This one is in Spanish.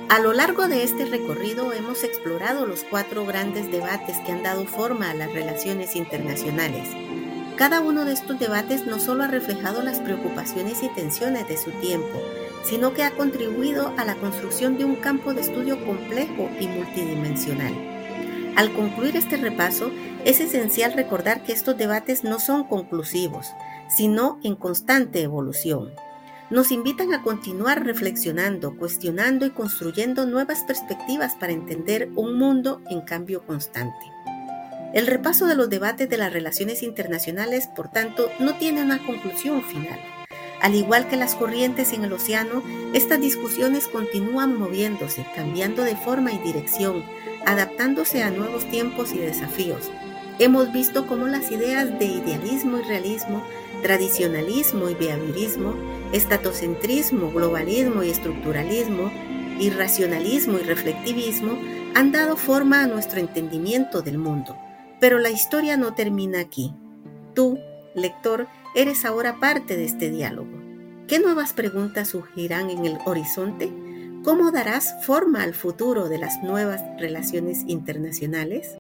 A lo largo de este recorrido hemos explorado los 4 grandes debates que han dado forma a las relaciones internacionales. Cada uno de estos debates no solo ha reflejado las preocupaciones y tensiones de su tiempo, sino que ha contribuido a la construcción de un campo de estudio complejo y multidimensional. Al concluir este repaso, es esencial recordar que estos debates no son conclusivos, sino en constante evolución. Nos invitan a continuar reflexionando, cuestionando y construyendo nuevas perspectivas para entender un mundo en cambio constante. El repaso de los debates de las relaciones internacionales, por tanto, no tiene una conclusión final. Al igual que las corrientes en el océano, estas discusiones continúan moviéndose, cambiando de forma y dirección, adaptándose a nuevos tiempos y desafíos. Hemos visto cómo las ideas de idealismo y realismo, tradicionalismo y behaviorismo, estatocentrismo, globalismo y estructuralismo, irracionalismo y reflectivismo han dado forma a nuestro entendimiento del mundo. Pero la historia no termina aquí. Tú, lector, eres ahora parte de este diálogo. ¿Qué nuevas preguntas surgirán en el horizonte? ¿Cómo darás forma al futuro de las nuevas relaciones internacionales?